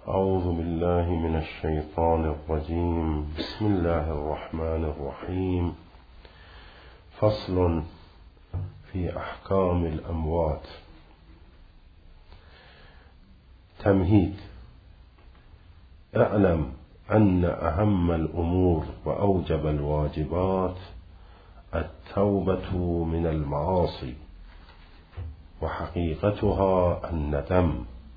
أعوذ بالله من الشيطان الرجيم. بسم الله الرحمن الرحيم. فصل في أحكام الأموات. تمهيد. اعلم أن أهم الأمور وأوجب الواجبات التوبة من المعاصي، وحقيقتها الندم،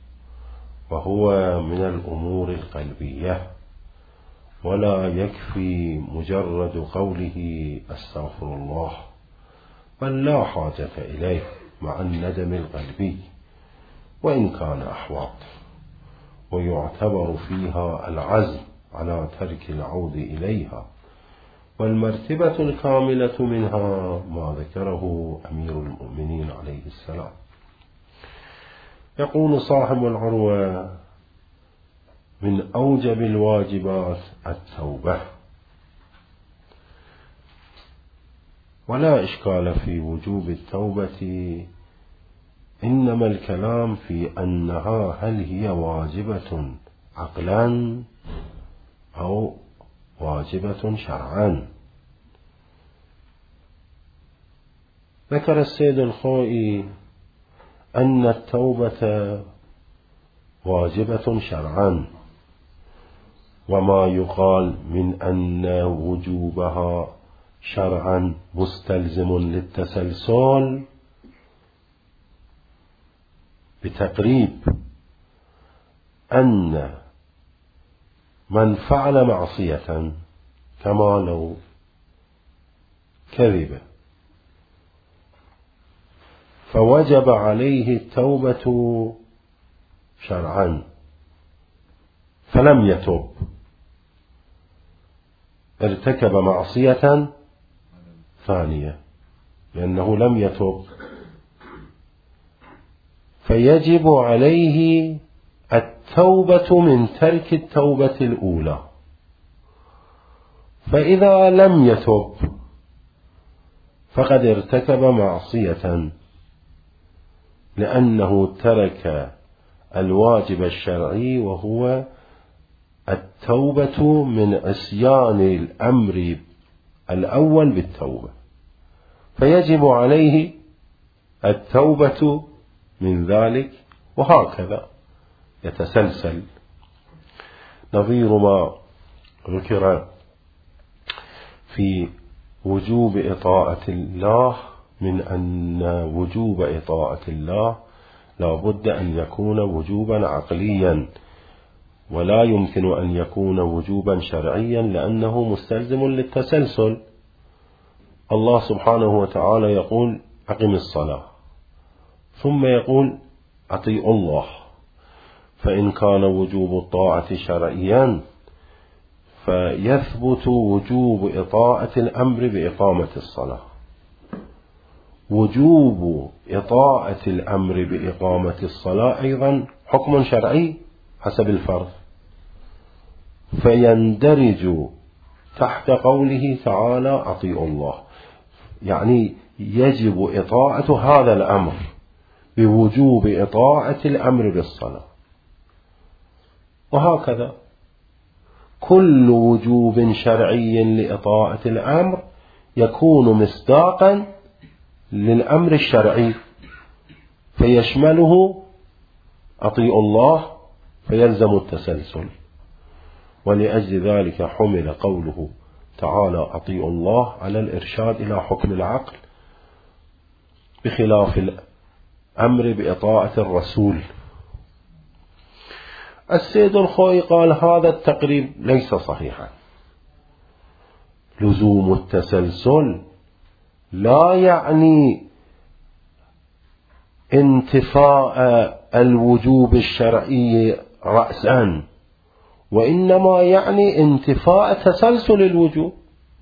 وهو من الأمور القلبية، ولا يكفي مجرد قوله أستغفر الله، بل لا حاجة إليه مع الندم القلبي وإن كان أحواط، ويعتبر فيها العزم على ترك العود إليها. والمرتبة الكاملة منها ما ذكره أمير المؤمنين عليه السلام. يقول صاحب العروة: من أوجب الواجبات التوبة. ولا إشكال في وجوب التوبة، إنما الكلام في أنها هل هي واجبة عقلا أو واجبة شرعا. ذكر السيد الخوئي أن التوبة واجبة شرعا، وما يقال من أن وجوبها شرعا مستلزم للتسلسل بتقريب أن من فعل معصية كما لو كذب فوجب عليه التوبة شرعا فلم يتوب، ارتكب معصية ثانية لأنه لم يتوب، فيجب عليه التوبة من ترك التوبة الأولى. فإذا لم يتوب فقد ارتكب معصية، لأنه ترك الواجب الشرعي وهو التوبة من عصيان الأمر الأول بالتوبة، فيجب عليه التوبة من ذلك، وهكذا يتسلسل. نظير ما ذكر في وجوب إطاعة الله، من أن وجوب إطاعة الله لا بد أن يكون وجوبا عقليا، ولا يمكن أن يكون وجوبا شرعيا لأنه مستلزم للتسلسل. الله سبحانه وتعالى يقول: أقم الصلاة، ثم يقول: أطيعوا الله. فإن كان وجوب الطاعة شرعيا فيثبت وجوب إطاعة الأمر بإقامة الصلاة، وجوب إطاعة الأمر بإقامة الصلاة أيضا حكم شرعي حسب الفرض، فيندرج تحت قوله تعالى: أطيعوا الله، يعني يجب إطاعة هذا الأمر بوجوب إطاعة الأمر بالصلاة. وهكذا كل وجوب شرعي لإطاعة الأمر يكون مصداقا للأمر الشرعي، فيشمله أطيعوا الله، فيلزم التسلسل. ولأجل ذلك حمل قوله تعالى أطيعوا الله على الإرشاد إلى حكم العقل، بخلاف الأمر بإطاعة الرسول. السيد الخوئي قال: هذا التقريب ليس صحيحا. لزوم التسلسل لا يعني انتفاء الوجوب الشرعي رأسا، وإنما يعني انتفاء تسلسل الوجوب.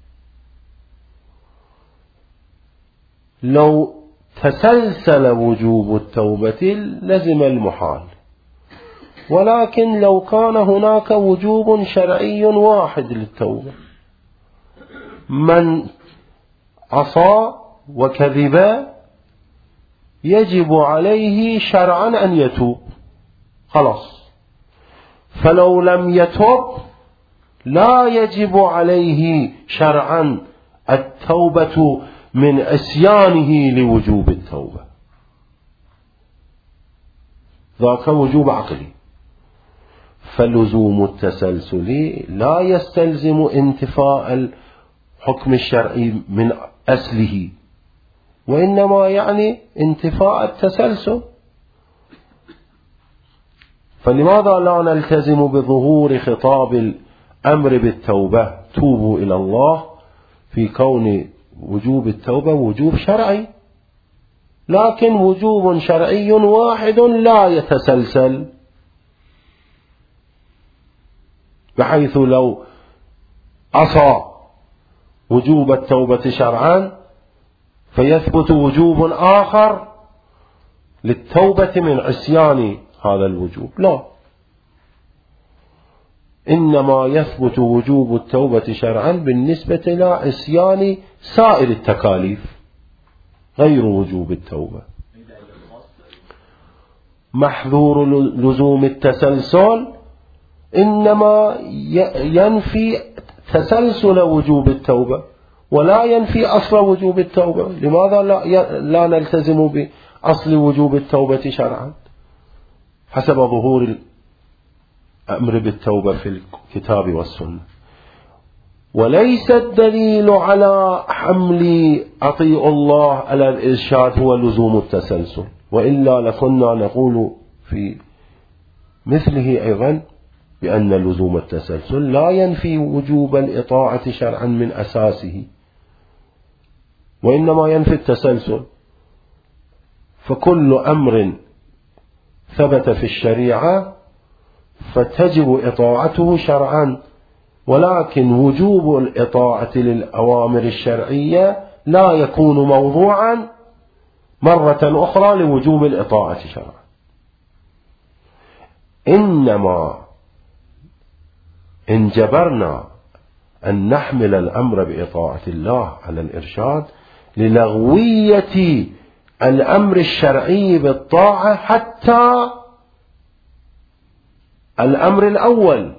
لو تسلسل وجوب التوبة لزم المحال، ولكن لو كان هناك وجوب شرعي واحد للتوبة، من عصى وكذب يجب عليه شرعا أن يتوب، خلاص. فلو لم يتب لا يجب عليه شرعا التوبة من عصيانه لوجوب التوبة، ذاك وجوب عقلي. فلزوم التسلسل لا يستلزم انتفاء الحكم الشرعي من أصله، وإنما يعني انتفاء التسلسل. فلماذا لا نلتزم بظهور خطاب الأمر بالتوبة توبوا إلى الله في كون وجوب التوبة وجوب شرعي، لكن وجوب شرعي واحد لا يتسلسل، بحيث لو عصى وجوب التوبة شرعا فيثبت وجوب آخر للتوبة من عصيان هذا الوجوب، لا، إنما يثبت وجوب التوبة شرعا بالنسبة إلى عصيان سائر التكاليف غير وجوب التوبة. محذور لزوم التسلسل إنما ينفي تسلسل وجوب التوبة ولا ينفي أصل وجوب التوبة. لماذا لا نلتزم بأصل وجوب التوبة شرعا حسب ظهور الأمر بالتوبة في الكتاب والسنة؟ وليس الدليل على حمل أطيع الله على الإرشاد هو لزوم التسلسل، وإلا لكنا نقول في مثله أيضا بأن لزوم التسلسل لا ينفي وجوب الإطاعة شرعا من أساسه، وإنما ينفي التسلسل. فكل أمر ثبت في الشريعة فتجب إطاعته شرعا، ولكن وجوب الإطاعة للأوامر الشرعية لا يكون موضوعا مرة أخرى لوجوب الإطاعة شرعا. إنما إن جبرنا أن نحمل الأمر بإطاعة الله على الإرشاد للغوية الأمر الشرعي بالطاعة حتى الأمر الأول،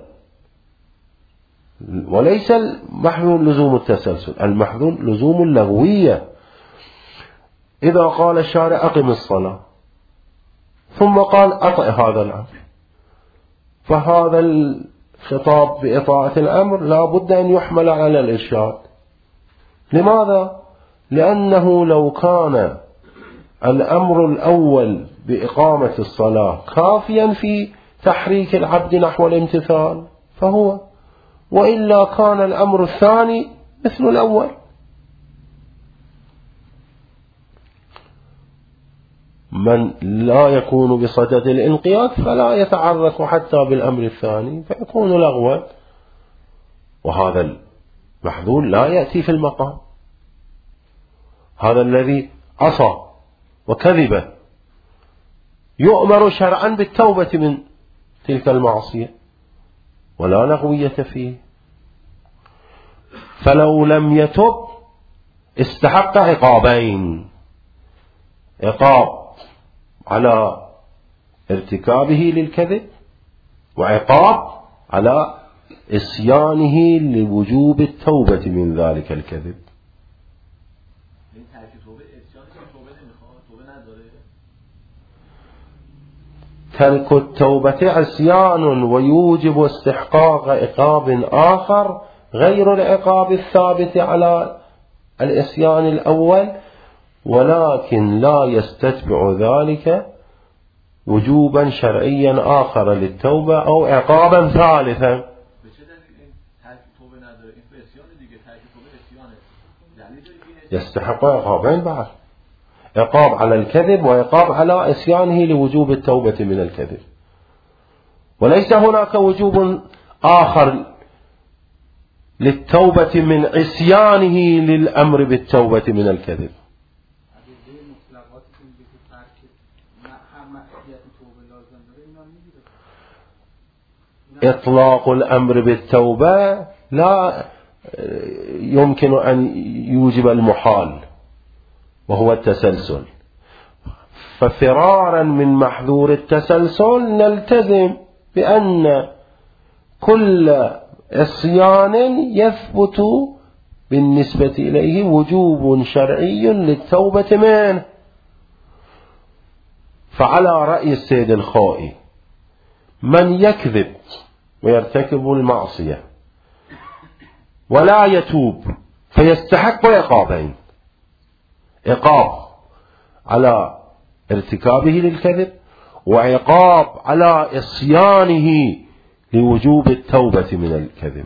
وليس المحذور لزوم التسلسل، المحذور لزوم اللغوية. إذا قال الشارع أقم الصلاة ثم قال أطع هذا الأمر، فهذا الخطاب بإطاعة الأمر لا بد أن يحمل على الإرشاد. لماذا؟ لأنه لو كان الأمر الأول بإقامة الصلاة كافيا في تحريك العبد نحو الامتثال فهو، وإلا كان الأمر الثاني مثل الأول. من لا يكون بصدد الانقياد فلا يتعرك حتى بالأمر الثاني فيكون لغوا، وهذا المحذور لا يأتي في المقام. هذا الذي عصى وكذب يؤمر شرعا بالتوبة من تلك المعصية ولا لغوية فيه. فلو لم يتب استحق عقابين: عقاب على ارتكابه للكذب، وعقاب على إسيانه لوجوب التوبة من ذلك الكذب. ترك التوبة عصيان ويوجب استحقاق عقاب آخر غير العقاب الثابت على العصيان الأول، ولكن لا يستتبع ذلك وجوبا شرعيا آخر للتوبة أو عقابا ثالثا. يستحق عقابين بعد: عقاب على الكذب وعقاب على عصيانه لوجوب التوبة من الكذب، وليس هناك وجوب آخر للتوبة من عصيانه للأمر بالتوبة من الكذب. إطلاق الأمر بالتوبة لا يمكن أن يوجب المحال وهو التسلسل، ففرارا من محذور التسلسل نلتزم بأن كل عصيان يثبت بالنسبة إليه وجوب شرعي للتوبة منه. فعلى رأي السيد الخوئي من يكذب ويرتكب المعصية ولا يتوب فيستحق عقابين: عقاب على ارتكابه للكذب، وعقاب على عصيانه لوجوب التوبة من الكذب.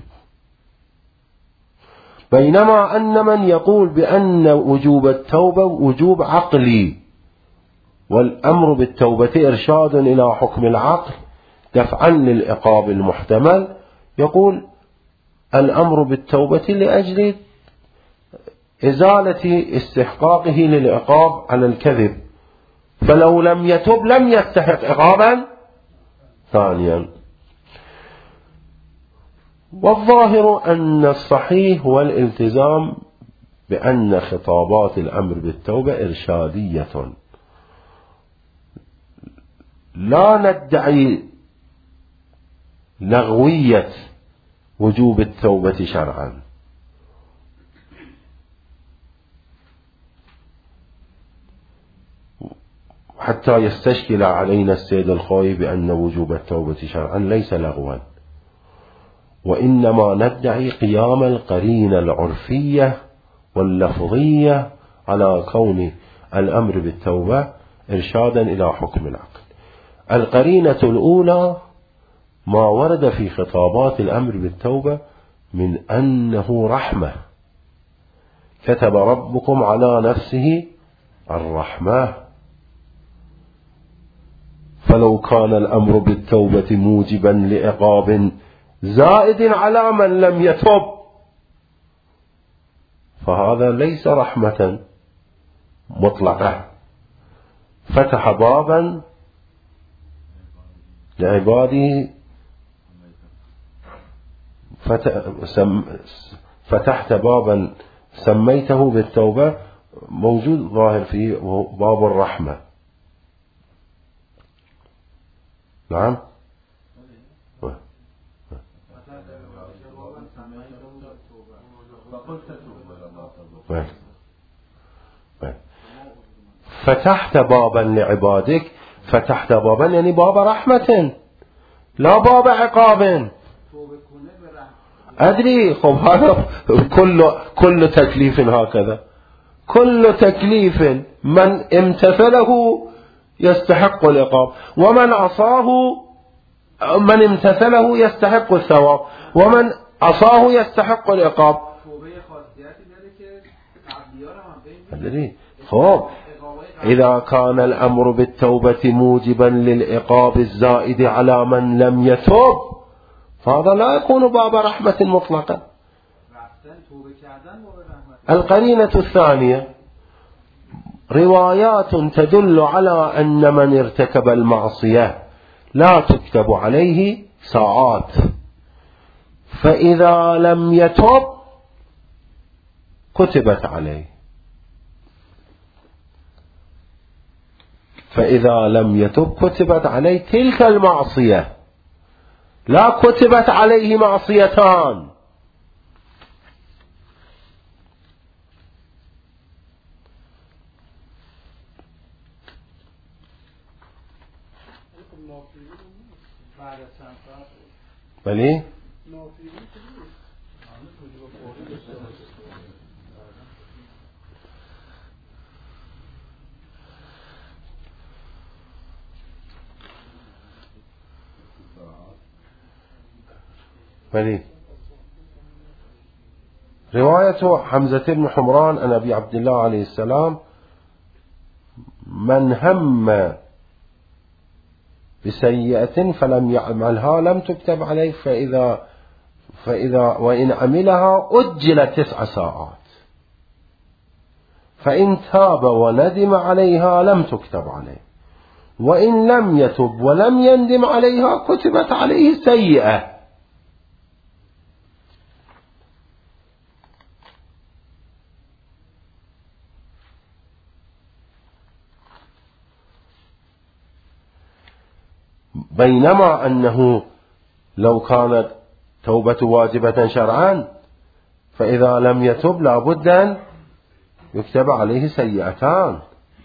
بينما أن من يقول بأن وجوب التوبة وجوب عقلي، والأمر بالتوبة إرشاد إلى حكم العقل دفعا للعقاب المحتمل، يقول الأمر بالتوبة لأجل إزالة استحقاقه للعقاب على الكذب، فلو لم يتب لم يستحق عقابا ثانيا. والظاهر أن الصحيح هو الالتزام بأن خطابات الأمر بالتوبة إرشادية، لا ندعي لغوية وجوب التوبة شرعا. حتى يستشكل علينا السيد الخوئي بأن وجوب التوبة شرعا ليس لغوا، وإنما ندعي قيام القرينة العرفية واللفظية على كون الأمر بالتوبة إرشادا إلى حكم العقل. القرينة الأولى ما ورد في خطابات الأمر بالتوبة من أنه رحمة، كتب ربكم على نفسه الرحمة، فلو كان الأمر بالتوبة موجبا لعقاب زائد على من لم يتوب فهذا ليس رحمة مطلقة، فتح بابا لعباده، فتحت بابا سميته بالتوبة موجود ظاهر فيه باب الرحمة. نعم. فتحت بابا لعبادك، فتحت بابا يعني باب رحمة لا باب عقاب. أدري، خب هذا كل تكليف هكذا، كل تكليف من امتثله يستحق العقاب، ومن عصاه من امتثله يستحق الثواب، ومن عصاه يستحق العقاب. أدري، خب إذا كان الأمر بالتوبة موجبا للعقاب الزائد على من لم يتوب فهذا لا يكون باب رحمة مطلقة. القرينة الثانية روايات تدل على أن من ارتكب المعصية لا تكتب عليه ساعات، فإذا لم يتوب كتبت عليه، فإذا لم يتب كتبت عليه تلك المعصية، لا كتبت عليه معصيتان. بلي بلي رواية حمزة بن حمران عن أبي عبد الله عليه السلام: من هم بسيئة فلم يعملها لم تكتب عليه، فإذا وإن عملها أجل 9 ساعات، فإن تاب وندم عليها لم تكتب عليه، وإن لم يتب ولم يندم عليها كتبت عليه سيئة. بينما أنه لو كانت توبة واجبة شرعا، فإذا لم يتب لا بد أن يكتب عليه سيئتان.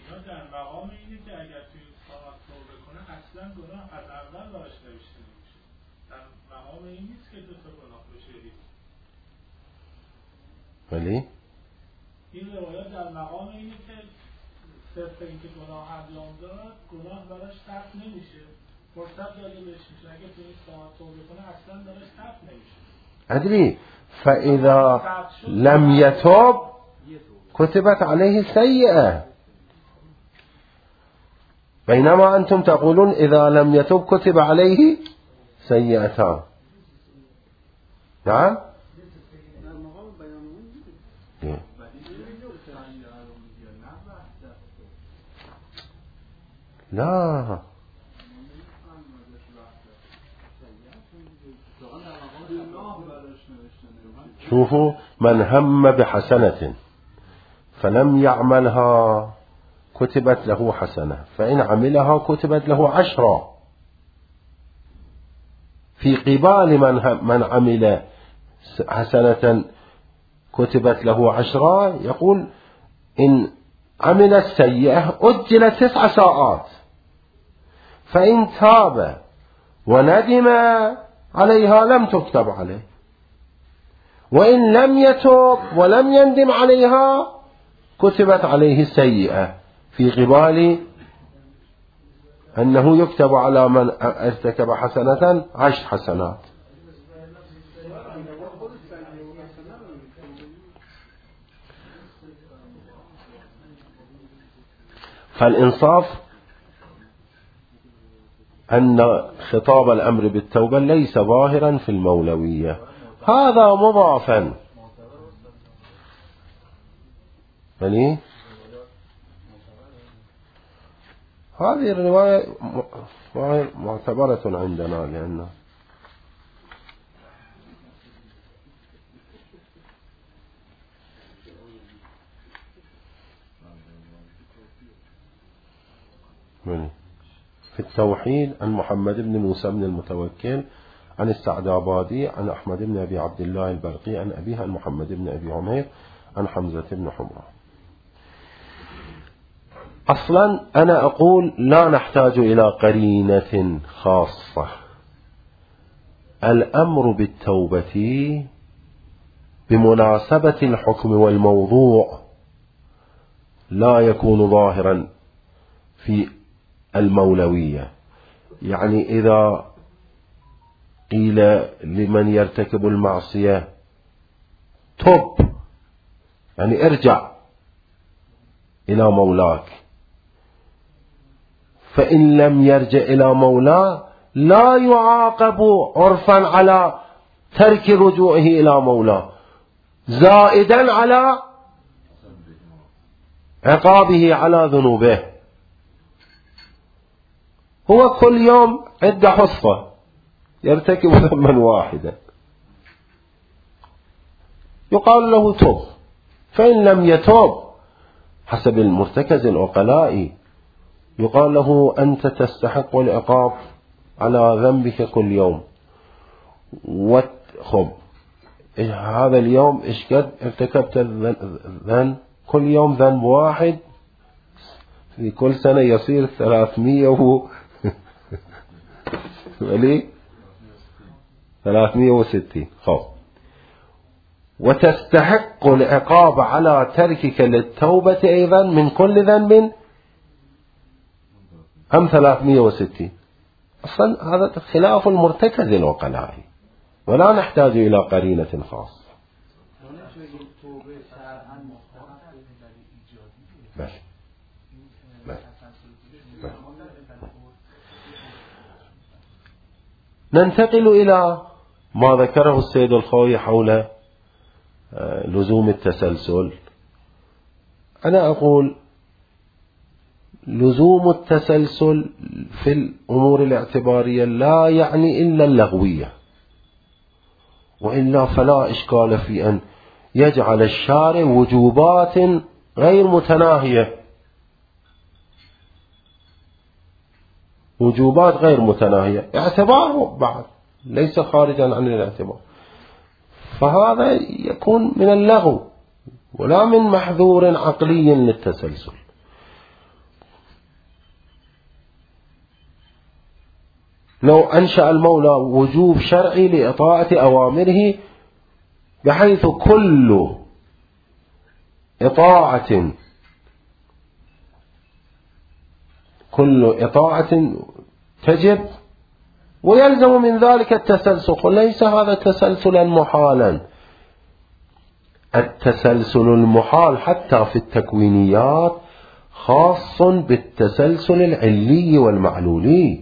ولی این روایت در مقام اینه که صرف اینکه گناه انجام داد گناه براش ترک نمیشه، فرصت داده بهش میشه، اگه تو این ساعت توبه کنه اصلا براش ترک نمیشه. ادري فإذا لم يتوب كتبت عليه سيئة، بينما أنتم تقولون إذا لم يتوب كتب عليه سيئتان. نعم لا، شوفوا من هم بحسنة فلم يعملها كتبت له حسنة، فإن عملها كتبت له 10 في قبال من عمل حسنة كتبت له 10. يقول إن عمل السيئة أجل 9 ساعات، فإن تاب وندم عليها لم تكتب عليه، وإن لم يتوب ولم يندم عليها كتبت عليه السيئة في قبال أنه يكتب على من ارتكب حسنة 10 حسنات. فالإنصاف أن خطاب الأمر بالتوبة ليس ظاهرا في المولوية، هذا مضافا. يعني هذه الرواية معتبرة عندنا، لأنه في التوحيد عن محمد بن موسى بن المتوكل عن السعدابادي عن أحمد بن أبي عبد الله البرقي عن أبيه عن محمد بن أبي عمير عن حمزة بن حمران. أصلا أنا أقول لا نحتاج إلى قرينة خاصة. الأمر بالتوبة بمناسبة الحكم والموضوع لا يكون ظاهرا في المولوية. يعني إذا قيل لمن يرتكب المعصية توب، يعني ارجع إلى مولاك، فإن لم يرجع إلى مولاه لا يعاقب عرفا على ترك رجوعه إلى مولاه، زائدا على عقابه على ذنوبه. هو كل يوم عدة حصة يرتكب ذنبا واحدا، يقال له توب، فإن لم يتوب حسب المرتكز العقلاء يقال له أنت تستحق العقاب على ذنبك كل يوم. خب هذا اليوم إيش قد ارتكبت الذنب؟ كل يوم ذنب واحد، في كل سنة يصير 360. خب وتستحق العقاب على تركك للتوبة أيضا من كل ذنب هم 360. أصلا هذا خلاف المرتكز العقلاء، ولا نحتاج إلى قرينة خاصة. ننتقل إلى ما ذكره السيد الخوي حول لزوم التسلسل. أنا أقول لزوم التسلسل في الأمور الاعتبارية لا يعني إلا اللغوية، وإلا فلا إشكال في أن يجعل الشارع وجوبات غير متناهية، وجوبات غير متناهية، اعتباره بعد ليس خارجا عن الاعتبار. فهذا يكون من اللغو ولا من محذور عقلي للتسلسل. لو أنشأ المولى وجوب شرعي لإطاعة أوامره بحيث كل إطاعة تجب ويلزم من ذلك التسلسل، ليس هذا تسلسلا محالا. التسلسل المحال حتى في التكوينيات خاص بالتسلسل العلي والمعلولي،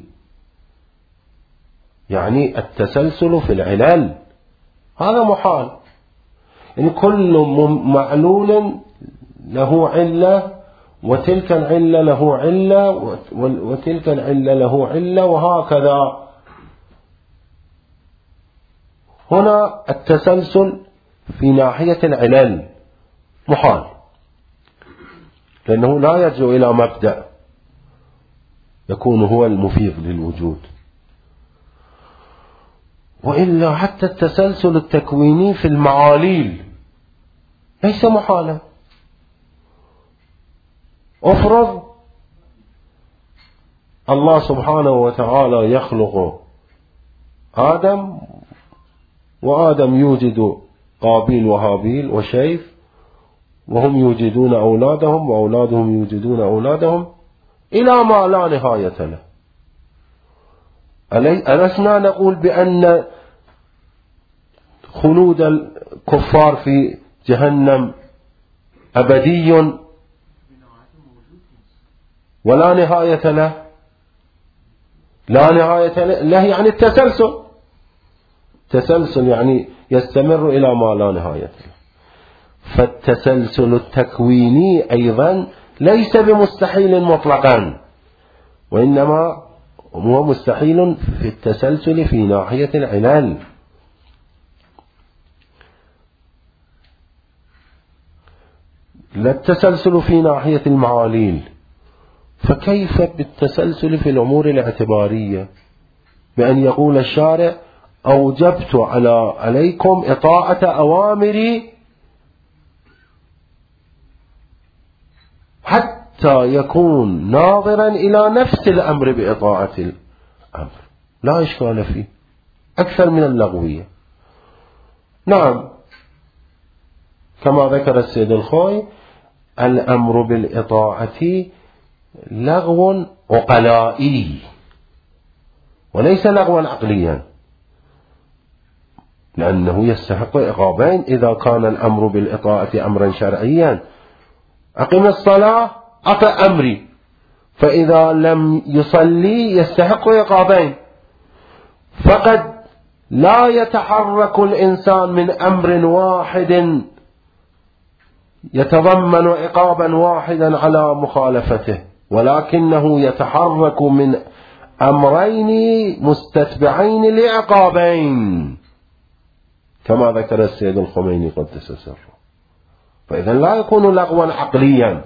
يعني التسلسل في العلل هذا محال، يعني كل معلول له علة وتلك العلة له علة وتلك العلة له علة وهكذا. هنا التسلسل في ناحية العلل محال، لأنه لا يرجع إلى مبدأ يكون هو المفيد للوجود. وإلا حتى التسلسل التكويني في المعاليل ليس محالا. أفرض الله سبحانه وتعالى يخلق آدم، وآدم يوجد قابيل وهابيل وشيف، وهم يوجدون أولادهم وأولادهم يوجدون أولادهم إلى ما لا نهاية له. ألسنا نقول بأن خلود الكفار في جهنم أبدي ولا نهاية له؟ لا نهاية له يعني التسلسل يعني يستمر إلى ما لا نهاية له. فالتسلسل التكويني أيضا ليس بمستحيل مطلقا، وإنما هو مستحيل في التسلسل في ناحية العلل. لا التسلسل في ناحية المعاليل، فكيف بالتسلسل في الأمور الاعتبارية بأن يقول الشارع أوجبت عليكم إطاعة أوامري حتى يكون ناظرا إلى نفس الأمر بإطاعة الأمر، لا إشكال فيه أكثر من اللغوية. نعم كما ذكر السيد الخوي الأمر بالإطاعة لغو عقلائي وليس لغوا عقليا، لأنه يستحق عقابين إذا كان الأمر بالإطاعة أمرا شرعيا. أقم الصلاة أطع أمري، فإذا لم يصلي يستحق عقابين. فقد لا يتحرك الإنسان من أمر واحد يتضمن عقابا واحدا على مخالفته، ولكنه يتحرك من أمرين مستتبعين لعقابين كما ذكر السيد الخميني قدس سره. فإذا لا يكون لغوا عقليا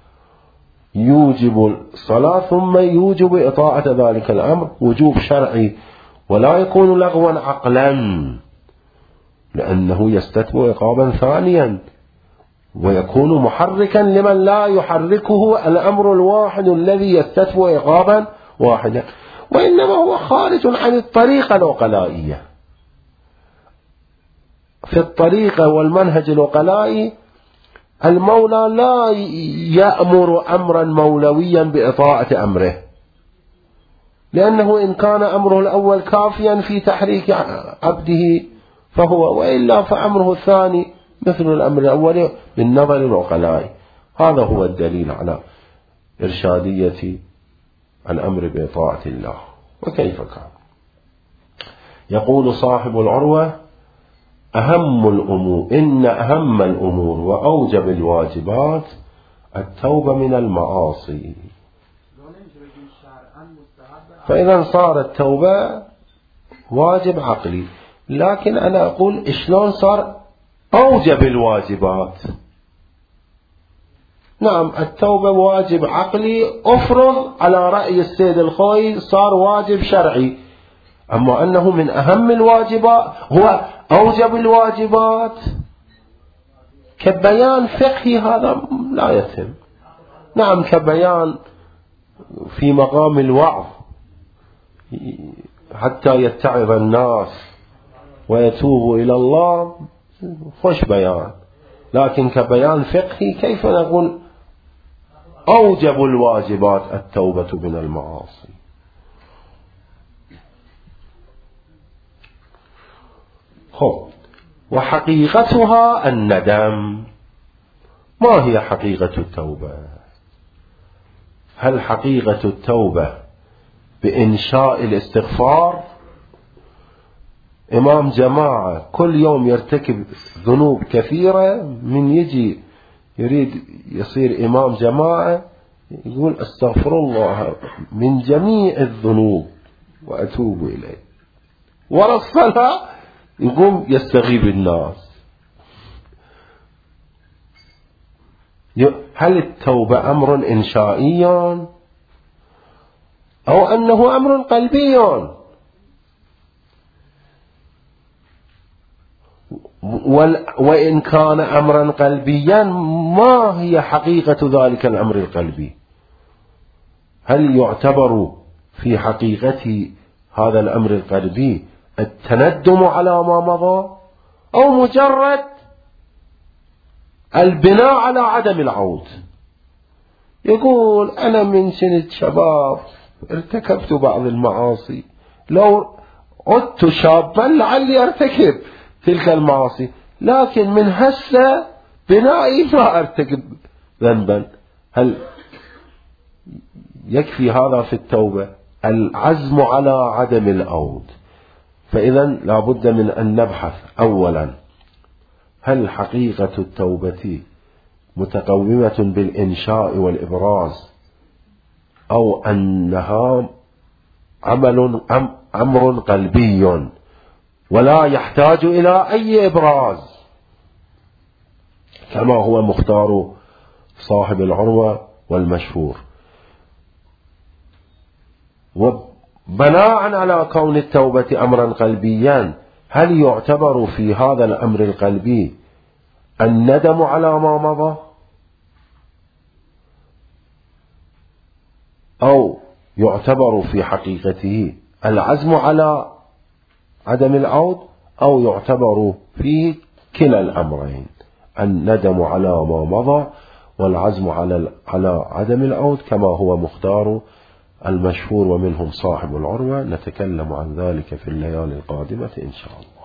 يوجب الصلاة ثم يوجب إطاعة ذلك الأمر وجوب شرعي، ولا يكون لغوا عقلا لأنه يستتبع عقابا ثانيا ويكون محركا لمن لا يحركه الأمر الواحد الذي يستتبع عقابا واحدا، وإنما هو خارج عن الطريقة العقلائية. في الطريقة والمنهج العقلائي المولى لا يأمر أمرا مولويا بإطاعة أمره، لأنه إن كان أمره الأول كافيا في تحريك عبده فهو، وإلا فأمره الثاني مثل الأمر الأول بالنظر العقلائي. هذا هو الدليل على إرشادية الأمر بإطاعة الله. وكيف كان؟ يقول صاحب العروة أهم الأمور إن أهم الأمور وأوجب الواجبات التوبة من المعاصي. فإذا صار التوبة واجب عقلي، لكن أنا أقول إشلون صار أوجب الواجبات؟ نعم التوبة واجب عقلي، أفرض على رأي السيد الخوي صار واجب شرعي، أما أنه من أهم الواجبات هو أوجب الواجبات كبيان فقهي هذا لا يتم. نعم كبيان في مقام الوعظ حتى يتعظ الناس ويتوبوا إلى الله خوش بيان، لكن كبيان فقهي كيف نقول أوجب الواجبات التوبة من المعاصي؟ وحقيقتها الندم. ما هي حقيقة التوبة؟ هل حقيقة التوبة بإنشاء الاستغفار؟ إمام جماعة كل يوم يرتكب ذنوب كثيرة، من يجي يريد يصير إمام جماعة يقول استغفر الله من جميع الذنوب وأتوب إليه، ورا الصلاة يقوم يستغيب الناس. هل التوبة أمر إنشائي أو أنه أمر قلبي؟ وإن كان أمرا قلبيا ما هي حقيقة ذلك الأمر القلبي؟ هل يعتبر في حقيقة هذا الأمر القلبي التندم على ما مضى، أو مجرد البناء على عدم العود؟ يقول أنا من سنة شباب ارتكبت بعض المعاصي، لو عدت شابا لعلي ارتكب تلك المعاصي، لكن من هسه بنائي ما ارتكب ذنبا. هل يكفي هذا في التوبة؟ العزم على عدم العود. فإذا لا بد من أن نبحث أولا هل حقيقة التوبة متقومة بالإنشاء والإبراز، أو أنها أمر قلبي ولا يحتاج إلى أي إبراز كما هو مختار صاحب العروة والمشهور. وبناء على كون التوبة أمرا قلبيا، هل يعتبر في هذا الأمر القلبي الندم على ما مضى، أو يعتبر في حقيقته العزم على عدم العود، أو يعتبر في كلا الأمرين الندم على ما مضى والعزم على عدم العود كما هو مختار المشهور ومنهم صاحب العروة؟ نتكلم عن ذلك في الليالي القادمة إن شاء الله.